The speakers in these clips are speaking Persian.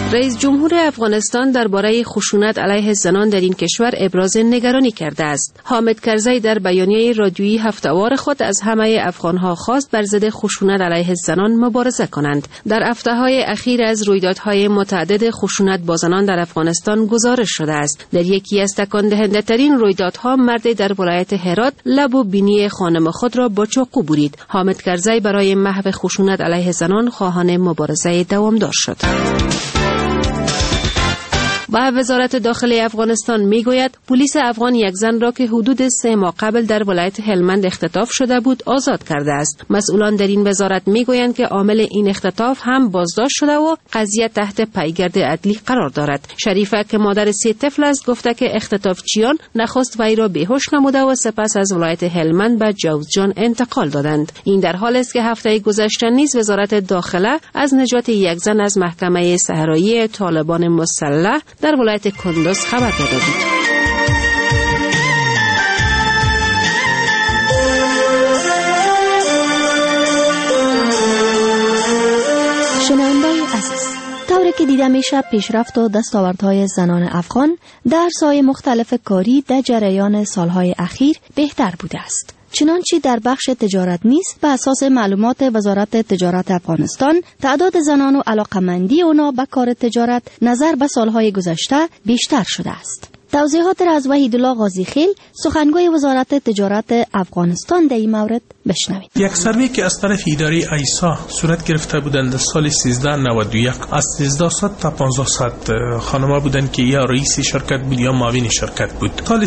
رئیس جمهور افغانستان درباره خشونت علیه زنان در این کشور ابراز نگرانی کرده است. حامد کرزی در بیانیه رادیویی هفته‌وار خود از همه افغانها خواست بر ضد خشونت علیه زنان مبارزه کنند. در هفته‌های اخیر از رویدادهای متعدد خشونت با زنان در افغانستان گزارش شده است. در یکی از تکان دهنده ترین رویدادها مرد در ولایت هرات لب و بینی خانم خود را با چاقو برید. حامد کرزی برای محو خشونت علیه زنان خواهان مبارزه دوامدار شد. و وزارت داخلی افغانستان میگوید پلیس افغان یک زن را که حدود 3 ماه قبل در ولایت هلمند اختطاف شده بود آزاد کرده است. مسئولان در این وزارت میگویند که عامل این اختطاف هم بازداشت شده و قضیه تحت پیگرد عدلی قرار دارد. شریفه که مادر 3 طفل است گفته که اختطافچیان نخست وی را بیهوش نموده و سپس از ولایت هلمند به جوزجان انتقال دادند. این در حالی است که هفته گذشته نیز وزارت داخله از نجات یک زن از محکمه صحرایی طالبان مسلح در ولایت کندوز خبر داده بود. شنوندگان عزیز، طوری که دیده میشه پیشرفت و دستاوردهای زنان افغان در ساحه‌های مختلف کاری در جریان سالهای اخیر بهتر بوده است. چنانچه در بخش تجارت نیست به اساس معلومات وزارت تجارت افغانستان تعداد زنان و علاقمندی اونا به کار تجارت نظر به سالهای گذشته بیشتر شده است. توضیحات را از وحیدالله غازی خیل سخنگوی وزارت تجارت افغانستان در این مورد بشنوید. یک سروی که از طرف اداره ایسا صورت گرفته بودند در سال 1391 از 1300 تا 1500 خانم‌ها بودند که یا رئیس شرکت بود یا معاون شرکت بود. سال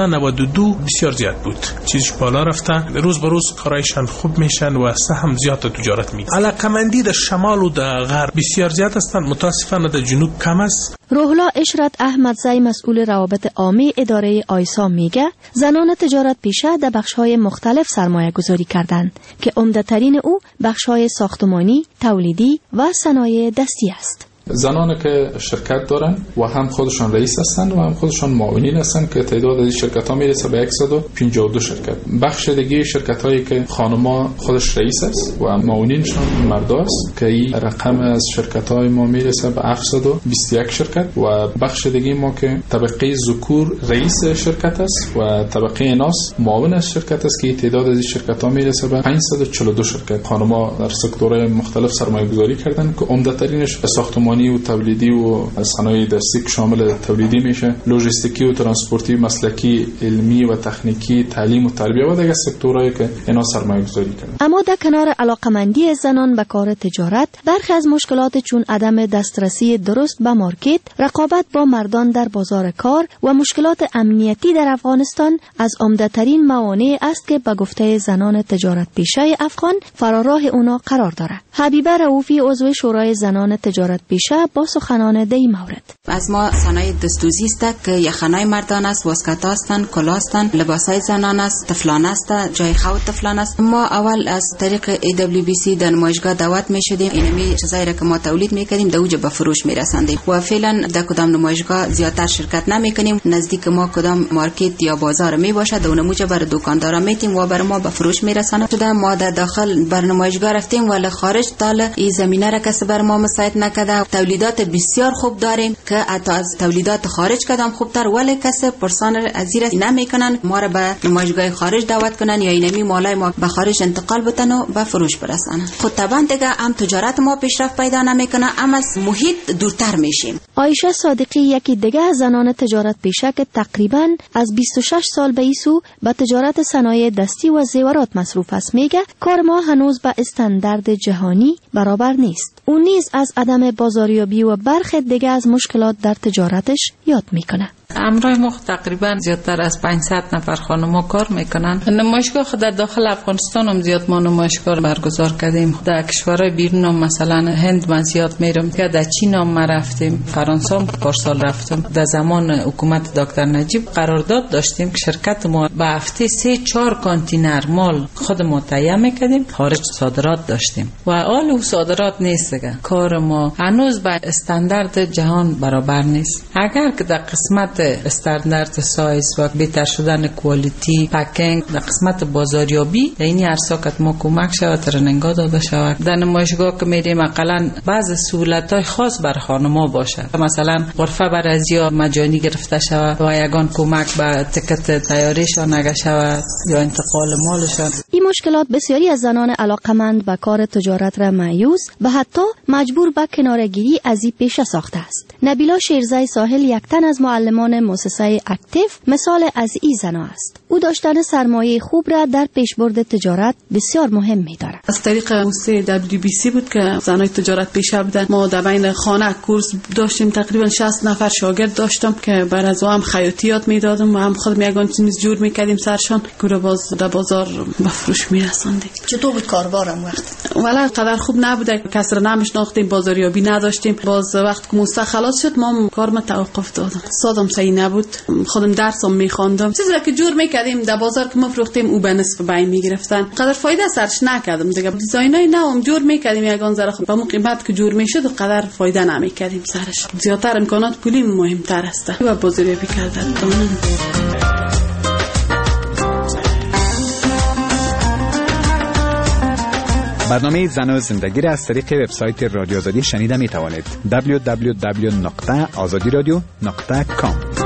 1392 بسیار زیاد بود، چیزش بالا رفته، روز به روز کارایشان خوب میشن و سهم زیاد تجارت میده. علاقمندی در شمال و در غرب بسیار زیاد هستند، متاسفانه در جنوب کم است. روحلا اشرت احمدزی مسئول روابط عامه اداره آیسا میگه زنان تجارت پیشه در بخش‌های مختلف سرمایه گذاری کردند که عمده‌ترین او بخش‌های ساختمانی، تولیدی و صنایع دستی است. زنانی که شرکت دارن و هم خودشان رئیس هستند و هم خودشان معاونین هستند که تعداد از شرکت ها میرسه به 152 شرکت. بخش دیگه شرکت هایی که خانما خودش رئیس است و معاونینشان مرد است که این رقم از شرکت های ما میرسه به 721 شرکت و بخش دیگه ما که طبقه ذکور رئیس شرکت است و طبقه اناث معاون از شرکت است که تعداد از شرکت ها میرسه به 542 شرکت. خانما در سکتورهای مختلف سرمایه گذاری کردن که عمده ترینش به ساختمان و تولیدی و صنایع دستی که شامل تولیدی میشه، لوجستیکی و ترانسپورتی، مسلکی، علمی و تکنیکی، تعلیم و تربیت و دیگر سکتورهایی که اینا سرمایه گذاری کردن. اما در کنار علاقمندی زنان به کار تجارت، برخی از مشکلات چون عدم دسترسی درست به مارکت، رقابت با مردان در بازار کار و مشکلات امنیتی در افغانستان از عمده‌ترین موانع است که به گفته زنان تجارت پیشه افغان فراراه اونا قرار دارد. حبیبه رؤوفی عضو شورای زنان تجارت پیشه با سخنان در این مورد. از ما صنایع دستوزی است که یخنای مردان است، واسکتا هستند، کلاه هستند، لباسای زنان است، طفلان است، جای خواب طفلان است. ما اول از طریق AWBC در نمایشگاه دعوت می شدیم، اینمی چیزایی را که ما تولید میکردیم در اوج به فروش میرساندیم و فعلا در کدام نمایشگاه زیادتر شرکت نمیکنیم. نزدیک ما کدام مارکت یا بازار می باشد اون موجب بر دکاندارا میتیم و بر ما به فروش میرسانه. شده ما در داخل بر نمایشگاه رفتیم ولی خارج دال این زمینه را کسی بر ما مساعد نکرده. تولیدات بسیار خوب داریم که حتی از تولیدات خارج کدام خوبتر ولی کسی پرسان ازیر نمیکنن ما را به نمایشگاه خارج دعوت کنن یا اینمی مالای ما به خارج انتقال بتن و به فروش برسانن. خود طبعا دیگه هم تجارت ما پیشرفت پیدا نمیکنه، هم از محیط دورتر میشیم. عایشه صادقی یکی دیگه از زنان تجارت پیشه که تقریبا از 26 سال به ایسو به تجارت صنایع دستی و زیورات مصروف است میگه کار ما هنوز به استاندارد جهانی برابر نیست. اون نیز از عدم بازاریابی و برخی دیگه از مشکلات در تجارتش یاد میکنه. امروز ما تقریبا زیادتر از 500 نفر خانم‌ها کار میکنن. نمایشگاه خود در داخل افغانستان هم زیاد ما نمایشگاه برگزار کردیم. در کشورهای بیرون هم مثلا هند من زیاد میرم، که در چین هم ما رفتیم، فرانسه هم پارسال رفتم. در زمان حکومت دکتر نجیب قرارداد داشتیم که شرکت ما به هفته 3-4 کانتینر مال خود ما تهیه میکردیم، خارج صادرات داشتیم و حال او صادرات نیست دیگه. کار ما هنوز به استاندارد جهان برابر نیست. اگر که در قسمت قسمت استاندارد سایز و بهتر شدن کوالیتی پکینگ در قسمت بازاریابی در این ارساکت ما کمک شود، ترنینگا داده شود. در نمایشگاه که میریم اقلا بعض سهولت‌های خاص بر خانم‌ها باشه، مثلا غرفه برازیا مجانی گرفته شود و یگان کمک به تکت تیاریشان نگه شود یا انتقال مالشان. این مشکلات بسیاری از زنان علاقمند به کار تجارت را مایوس و حتی مجبور به کناره‌گیری از این پیشه ساخته است. نبیلا شیرزای ساحل یک تن از معلمان مؤسسه اکتیف مثال از این زنا است. او داشتن سرمایه خوب را در پیشبرد تجارت بسیار مهم می‌دارد. از طریق موسسه WBC بود که زنای تجارت پیشه بودن. ما در بین خانه کورس داشتیم، تقریبا 60 نفر شاگرد داشتم که بر از هم خیاطیات میدادم و هم خودم یگان چیز جور میکردیم سرشان که باز در بازار به فروش میرساندیم. چطور بود کاربارم وقت؟ والا قدر خوب نبوده، کس را نمیشناختیم، بازاریابی نداشتیم. باز وقت که موسسه خلاص شد ما کارم توقف دادم. سادم صحیح نبود، خودم درسم میخواندم. چیزی که جور میکردیم در بازار که میفروختیم او به نصف بین میگرفتن. قدر فایده سرش نکردم دیگه. دیزاینای نوام جور میکردیم یگان ذره خوب. با قیمت که جور میشد قدر فایده نمیکردیم سرش. زیادتر امکانات پولی مهمتر است و بازاریابی کردن. برنامه زن و زندگی را از طریق وبسایت رادیو آزادی شنیده می توانید. www.azadiradio.com.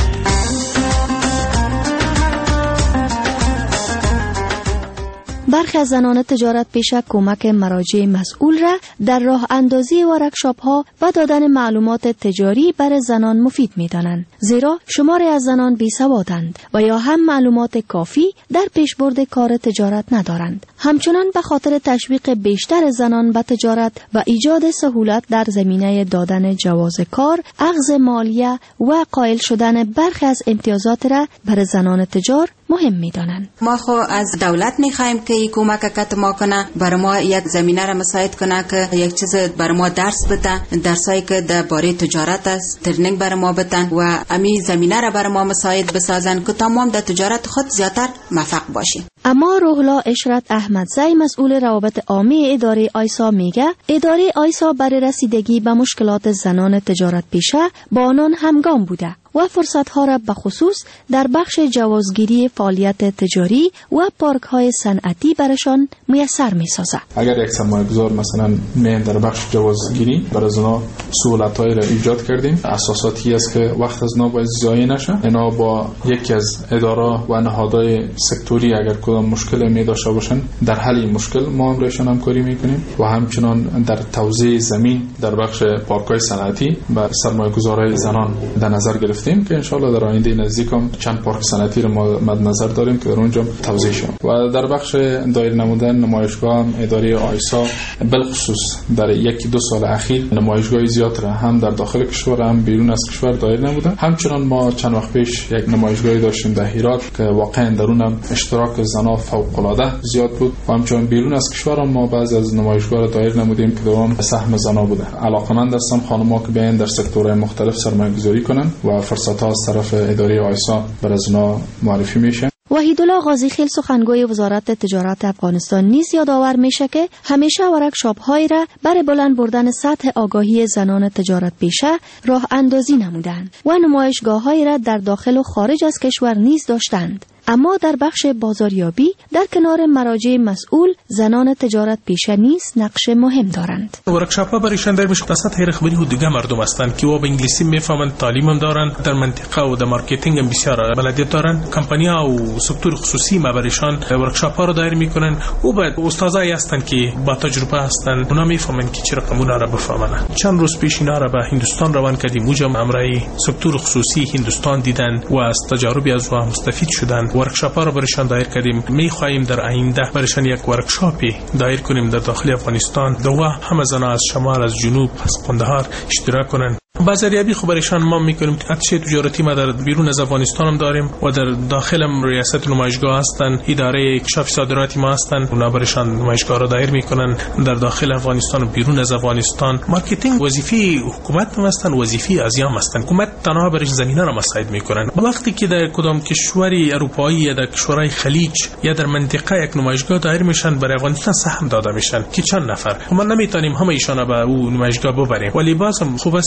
برخی از زنان تجارت پیشه کمک مراجع مسئول را در راه اندازی ورکشاپ ها و دادن معلومات تجاری برای زنان مفید می دانند، زیرا شماری از زنان بی سوادند و یا هم معلومات کافی در پیشبرد کار تجارت ندارند. همچنان به خاطر تشویق بیشتر زنان به تجارت و ایجاد سهولت در زمینه دادن جواز کار، اخذ مالیه و قائل شدن برخی از امتیازات را برای زنان تجار مهم می دانند. ما خو از دولت می خواهیم که کمک کت ما کنه، برای ما یک زمینه را مساعد کنه که یک چیز برای ما درس بده، درسایی که در باره تجارت است ترنینگ برای ما بدن و امی زمینه را برای ما مساعد بسازن که تمام در تجارت خود زیادتر موفق باشیم. اما روحلا اشرت احمدزی مسئول روابط عامه اداره آیسا میگه اداره آیسا برای رسیدگی به مشکلات زنان تجارت پیشه با آنان همگام بوده و فرصتها را به خصوص در بخش جوازگیری فعالیت تجاری و پارک های صنعتی برشان میسر میسازد. اگر یک سرمایه‌گذار مثلا میان در بخش جوازگیری برای زنا سهولت‌هایی را ایجاد کردیم، اساساتی است که وقت از نو باید ضایع نشه. اینا با یکی از اداره و نهادهای سکتوری اگر کدام مشکل می داشته باشن در حل این مشکل ما هم رایشان همکاری میکنیم و همچنان در توزیع زمین در بخش پارک‌های صنعتی و سرمایه‌گذارهای زنان در نظر گرفتیم که انشالله در آینده نزدیک هم چند پارک صنعتی رو ما مد نظر داریم که در اونجا توزیع شود. و در بخش دایر نمودن نمایشگاه هم اداره آیسا بالخصوص در یکی دو سال اخیر نمایشگاه زیاد را هم در داخل کشور هم بیرون از کشور دایر نمودن. همچنان ما چند وقت پیش یک نمایشگاهی داشتیم در هرات که واقعا درون هم اشتراک زنا فوق العاده زیاد بود و همچنان بیرون از کشور هم ما بعضی از نمایشگاه را دایر نمودیم که دوام سهم زنا بوده. علاقمند هستم خانم‌ها که بیان در سکتورهای مختلف سرمایه‌گذاری کنن و فرصت‌ها از طرف اداره آیسا برای زنا معرفی میشه. وحیدالله قاضیخیل سخنگوی وزارت تجارت افغانستان نیز یادآور میشه که همیشه ورکشاپ هایی را برای بلند بردن سطح آگاهی زنان تجارت پیشه راه اندازی نمودند و نمایشگاه هایی را در داخل و خارج از کشور نیز داشتند. اما در بخش بازاریابی در کنار مراجع مسئول زنان تجارت پیشه نیز نقش مهم دارند. ورکشاپ‌ها برایشان در میشه سطح رهبری و دیگه مردم هستند که و به انگلیسی میفهمند، تعلیم هم دارند، در منطقه و در مارکتینگ هم بسیار بلدیت دارند. کمپانی‌ها و سکتور خصوصی ما برایشان ورکشاپ‌ها رو دایر میکنن و بعد استادایی هستند که با تجربه هستند، اونا میفهمند که چه رقم اونا را بفهمن. چند روز پیش اینا را به هندوستان روان کردیم، اونجا امرای سکتور خصوصی هندوستان دیدن و از تجارب از اونها مستفید شدند. ورکشاپ‌ها رو برایشان دایر کردیم. می‌خواهیم در آینده برایشان یک ورکشاپی دایر کنیم در داخل افغانستان و همه زنان از شمال، از جنوب، از قندهار اشتراک کنند. بازاریابی خبرشان ما میکنیم. ارشد تجارتی ما در بیرون از افغانستان هم داریم و در داخل هم ریاست نمایشگاه هستند، اداره اکتشاف صادراتی ما هستند، اونا برشان نمایشگاه را دایر میکنن در داخل افغانستان و بیرون از افغانستان. مارکتینگ وظیفه حکومت هم هستند، وظیفه ازیام هستند. حکومت تنها برش زمینه را مساعد میکنن. وقتی که در کدام کشوری اروپایی یا در کشورهای خلیج یا در منطقه یک نمایشگاه دایر میشن، برای افغانستان سهم داده میشن که چند نفر ما نمیتونیم همه ایشان به اون نمایشگاه ببریم، ولی بازم خوب هستند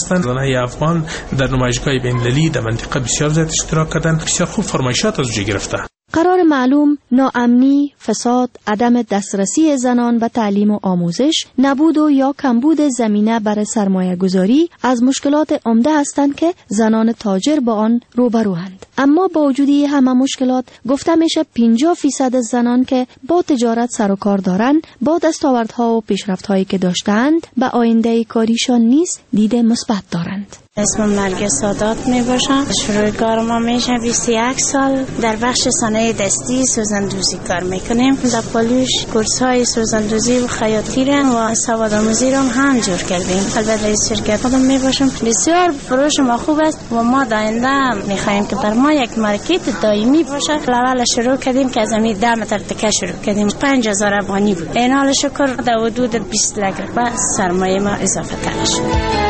زنای افغان در نمایشگاه بین‌المللی در منطقه بسیار زیاد اشتراک کردند. بسیار خوب فرمایشات از اوجه گرفته. قرار معلوم ناامنی، فساد، عدم دسترسی زنان به تعلیم و آموزش، نبود و یا کمبود زمینه برای سرمایه گذاری از مشکلات عمده هستند که زنان تاجر با آن روبروند. اما با وجود همه مشکلات گفته میشه 50% زنان که با تجارت سر و کار دارند با دستاوردها و پیشرفت‌هایی که داشتند به آینده کاریشان نیز دید مثبت دارند. اسمم نرگس سادات می باشم. شروع کار ما میشه 21 سال در بخش صنایع دستی سوزندوزی کار میکنیم. در پالوش کورس های سوزندوزی و خیاطی و سواد آموزی رو هم جور کردیم. البته رئیس شرکت خودم می باشم. بسیار فروش ما خوب است و ما داینده میخوایم که بر ما یک مارکت دائمی باشه. اول شروع کردیم که از همین 10 متر تکه شروع کردیم. 5000 افغانی بود. این حال شکر در حدود 20 لک به سرمایه ما اضافه تر شد.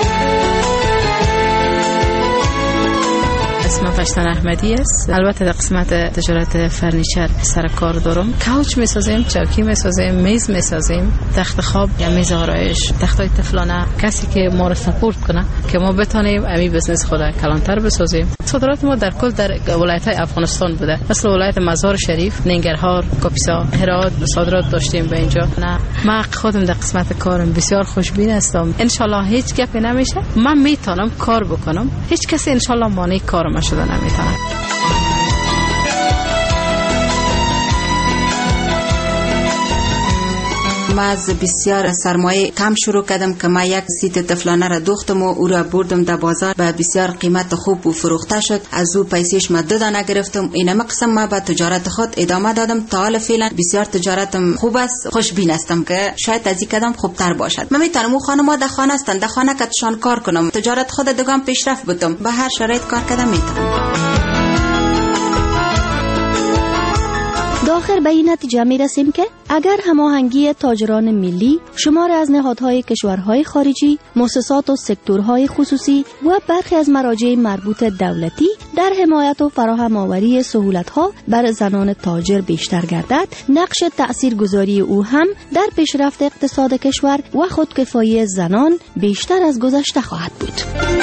اسمم فشتن احمدی است. البته در قسمت تجارت فرنیچر سر کار دارم. کاوچ میسازیم، چوکی میسازیم، میز میسازیم، تخت خواب یا میز آرایش، تختای طفلانه. کسی که ما رو سپورت کنه که ما بتونیم امی بزنس خود کلانتر بسازیم. صادرات ما در کل در ولایت‌های افغانستان بوده. مثل ولایت مزار شریف، ننگرهار، کاپیسا، هرات صادرات داشتیم به اینجا. من خودم در قسمت کارم بسیار خوشبین هستم. ان شاء الله هیچ گپی نمیشه. من میتونم کار بکنم. هیچ کسی ان شاء الله مانع کارم شده نمیتونه. ما از بسیار سرمایه کم شروع کردم که ما یک سیت طفلانه را دوختم و او را بردم در بازار به بسیار قیمت خوب و فروخته شد. از او پیسیش ما 2 دانه گرفتم. اینم قسم ما به تجارت خود ادامه دادم. تا حال فعلا بسیار تجارتم خوب است. خوشبین هستم که شاید از این قدم خوبتر باشد. من میتونم او خانم‌ها در خانه هستند در خانه کتشان کار کنم. تجارت خود دگم پیشرفت بدم. به هر شرایط کار کردم میتونم. آخر به این نتیجه می رسیم که اگر هماهنگی تاجران ملی، شمار از نهادهای کشورهای خارجی، مؤسسات و سکتورهای خصوصی و برخی از مراجع مربوط دولتی در حمایت و فراهم آوری سهولت‌ها بر زنان تاجر بیشتر گردد، نقش تأثیرگذاری او هم در پیشرفت اقتصاد کشور و خودکفایی زنان بیشتر از گذشته خواهد بود.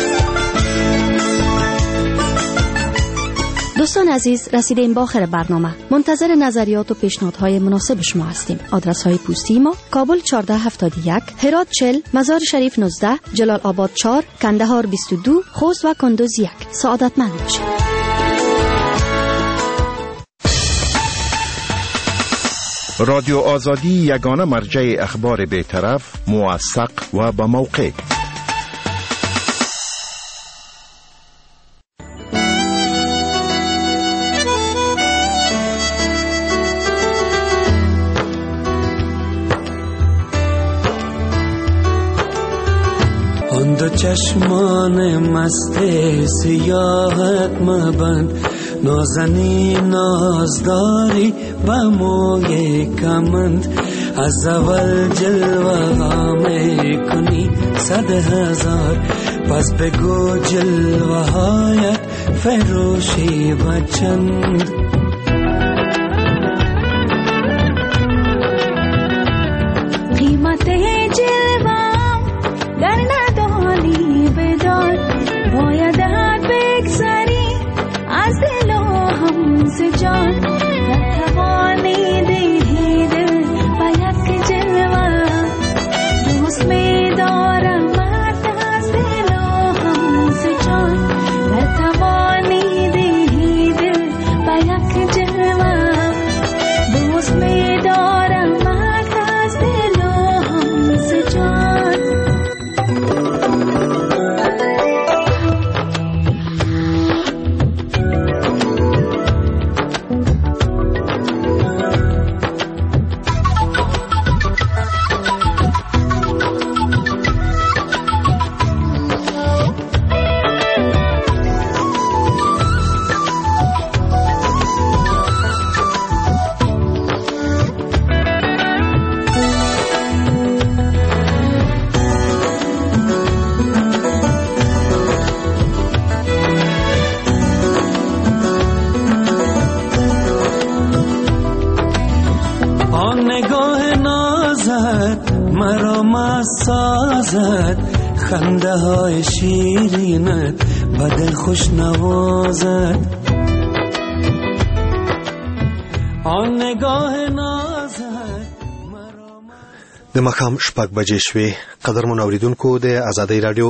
دوستان عزیز، رسیدیم به آخر برنامه. منتظر نظریات و پیشنهادهای مناسب شما هستیم. آدرس های پستی ما: کابل 1471، هرات 40، مزار شریف 19، جلال آباد 4، کندهار 22، خوست و کندوز 1. سعادتمند باشید. رادیو آزادی یگانه مرجع اخبار بی‌طرف، موثق و با موقع. دو چشمان مست سیاحت مبند، نازنی نازداری با موی کمند، از اول جلوه ها میکنی 100,000، پس بگو جلوه هایت فروشی و چند. قیمت جلوه در ندانی بدان، باید بگذری از دل و هم جان، نتوانی دهی دل با یک جلوه، دوست می دارم مرد از دل و هم جان، نتوانی دهی دل با یک جلوه، دوست می دارم مرد از دل و هم جان. خنده های شیرینت بدل خوش نوازد آن نگاه نازت. د ماښام 6 بجې شوې. قدرمن اوریدونکو د آزادۍ رادیو